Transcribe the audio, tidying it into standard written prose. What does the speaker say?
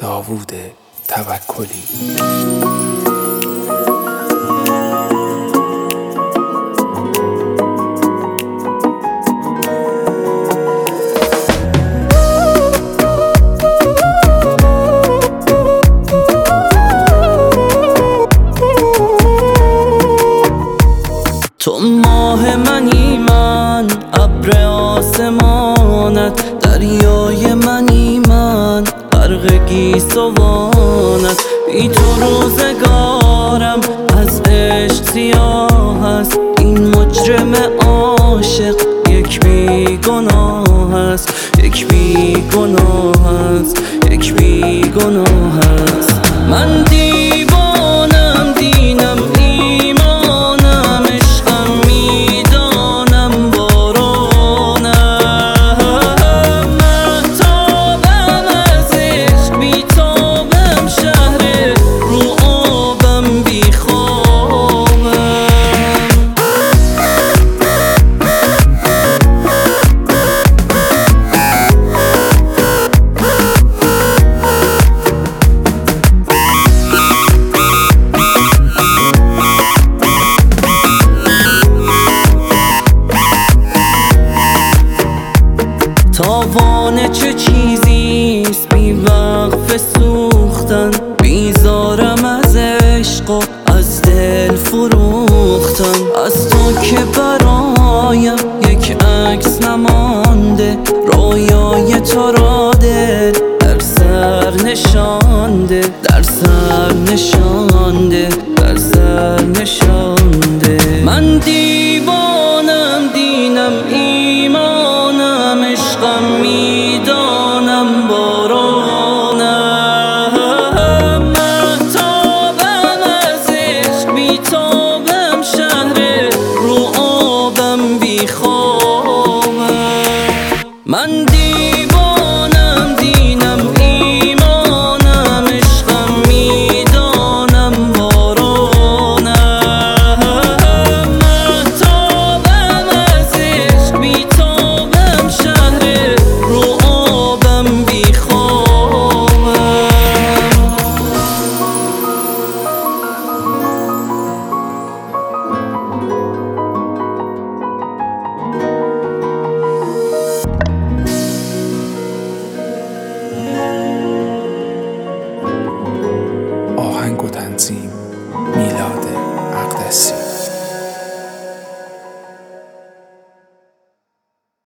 داوود توکلی. تو ماه منی من، ابر آسمانت، دریای منی من، غرق گیسوانت. بی تو روزگارم از عشق سیاه است، این مجرم عاشق یک بی گناه است، یک بی گناه است، یک بی گناه است. من دیوانم، دینم ایمانم، عشقم میدانم بارانم. مهتابم از عشق، بیتابم شهر رو آبم بیخوابم. تاوان چه چیزیست بی وقف سوختن، بیزارم از عشق و از دل فروختن. از تو که برایم یک عکس نمانده، رویای تو را دل در سر نشانده، در سر نشانده، در سر نشانده. من دیوانم،